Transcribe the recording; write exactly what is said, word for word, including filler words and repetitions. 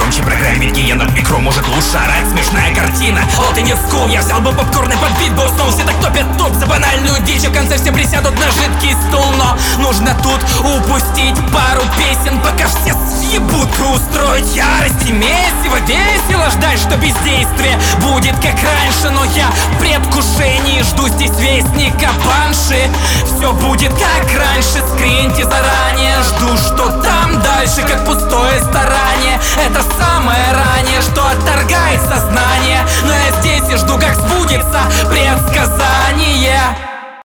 громче программить гиена в микро, может лучше орать, смешная картина. Вот и не скул, я взял бы попкорн и под бит бы уснул. Все так топят топ за банальную дичь, а в конце все присядут на жидкий стул. Но нужно тут упустить пару песен, пока все съебут. Устроить ярость и месиво, весело ждать, что бездействие будет как раньше. Но я в предвкушении жду здесь вестника банши. Все будет как раньше, скриньте заранее. Жду, что там дальше, как пустое старание. Это самое раннее, что отторгает сознание. Но я здесь и жду, как сбудется предсказание.